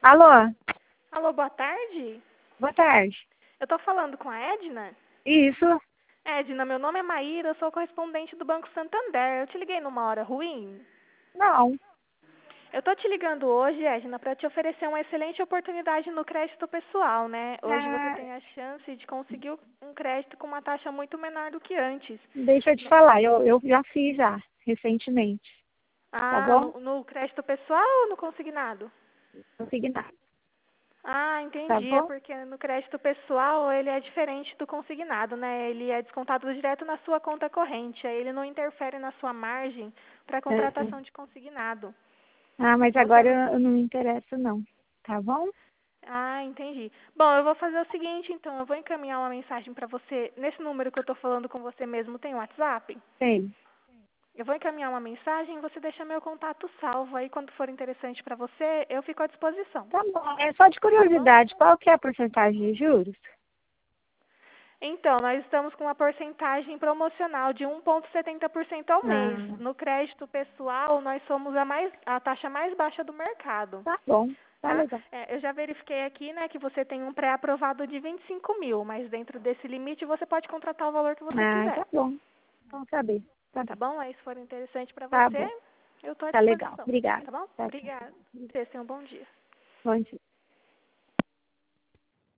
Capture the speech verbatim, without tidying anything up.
Alô, Alô, boa tarde. boa tarde. Eu tô falando com a Edna? Isso? Edna, meu nome é Maíra, eu sou correspondente do Banco Santander. Eu te liguei numa hora ruim? Não. Eu tô te ligando hoje, Edna, para te oferecer uma excelente oportunidade no crédito pessoal, né? Hoje você Ah, tem a chance de conseguir um crédito com uma taxa muito menor do que antes. deixa eu te No- falar, eu, eu já fiz já, recentemente, tá Ah, bom? no, no crédito pessoal ou no consignado? Consignado, Ah, tá entendi. É bom? porque no crédito pessoal ele é diferente do consignado, né? Ele é descontado direto na sua conta corrente. Aí ele não interfere na sua margem para É. contratação de consignado. Ah, mas Você agora não... eu, eu não me interesso não, tá bom? Ah, entendi. Bom, eu vou fazer o seguinte, então. Eu vou encaminhar uma mensagem para você. Nesse número que eu estou falando com você mesmo, tem WhatsApp? Tem. Eu vou encaminhar uma mensagem e você deixa meu contato salvo. Aí, quando for interessante para você, eu fico à disposição. Tá bom, é só de Tá bom? curiosidade, qual que é a porcentagem de juros? Então, nós estamos com uma porcentagem promocional de um vírgula setenta por cento ao mês. Ah, No crédito pessoal, nós somos a, mais, a taxa mais baixa do mercado. tá bom, tá Tá? legal. É, eu já verifiquei aqui, né, que você tem um pré-aprovado de vinte e cinco mil, mas dentro desse limite você pode contratar o valor que você Ah, quiser. tá bom, vamos saber, tá Tá bom, bom? Aí, se for interessante para tá bom, você, eu estou à tá legal, disposição. obrigada. Tá bom? Tá, tá. Obrigada. Você tenha um bom dia. Bom dia.